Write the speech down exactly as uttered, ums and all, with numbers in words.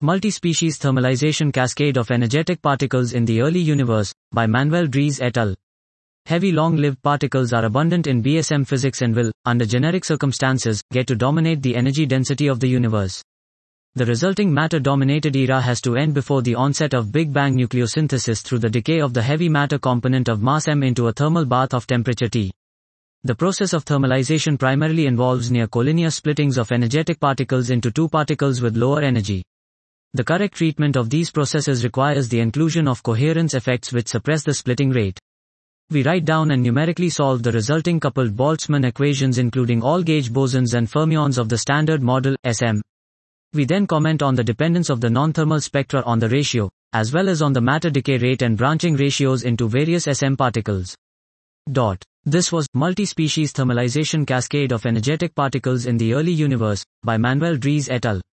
Multi-species thermalization cascade of energetic particles in the early universe, by Manuel Dries et al. Heavy long-lived particles are abundant in B S M physics and will, under generic circumstances, get to dominate the energy density of the universe. The resulting matter-dominated era has to end before the onset of Big Bang nucleosynthesis through the decay of the heavy matter component of mass m into a thermal bath of temperature T. The process of thermalization primarily involves near collinear splittings of energetic particles into two particles with lower energy. The correct treatment of these processes requires the inclusion of coherence effects which suppress the splitting rate. We write down and numerically solve the resulting coupled Boltzmann equations including all gauge bosons and fermions of the Standard Model, S M. We then comment on the dependence of the non-thermal spectra on the ratio, as well as on the matter decay rate and branching ratios into various S M particles. Dot. This was Multi-Species Thermalization Cascade of Energetic Particles in the Early Universe, by Manuel Dries et al.